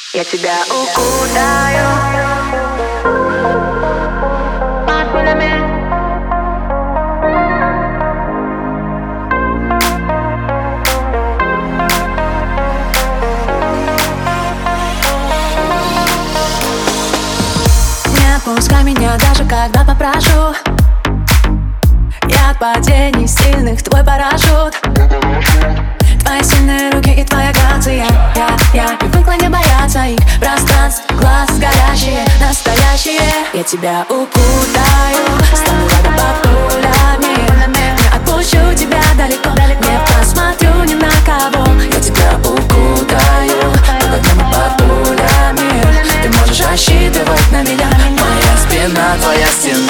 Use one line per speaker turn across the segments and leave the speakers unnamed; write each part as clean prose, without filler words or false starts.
Я тебя укутаю под пулями. Не отпускай меня даже когда попрошу. Я от падений сильных твой парашют. Твои сильные руки и твоя грация. Я привыкла не бояться их пространств. Глаз горящие, настоящие. Я тебя укутаю, стану рядом под пулями. Не отпущу тебя далеко, не посмотрю ни на кого. Я тебя укутаю, когда мы под пулями. Ты можешь рассчитывать на меня. Моя спина, твоя стена.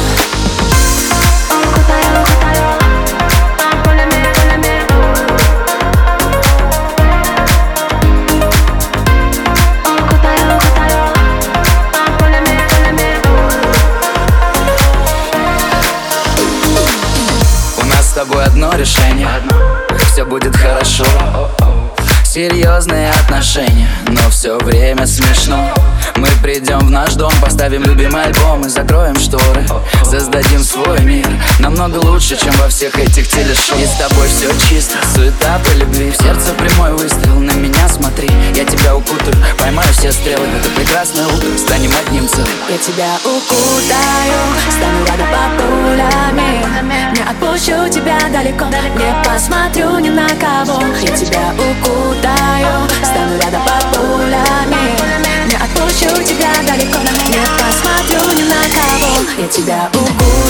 С тобой одно решение, все будет хорошо. Серьезные отношения, но все время смешно. Мы придем в наш дом, поставим любимый альбом и закроем шторы. Создадим свой мир, намного лучше, чем во всех этих телешоу. И с тобой все чисто, суета по любви. В сердце прямой выстрел, на меня смотри. Я тебя укутаю, поймаю все стрелы. Это прекрасное утро, станем одним целым.
Я тебя укутаю, стану рядом под пулями. Не отпущу тебя далеко, не посмотрю ни на кого. Я тебя укутаю, стану рядом под пулями. Не отпущу тебя далеко, не посмотрю ни на кого. Я тебя укутаю.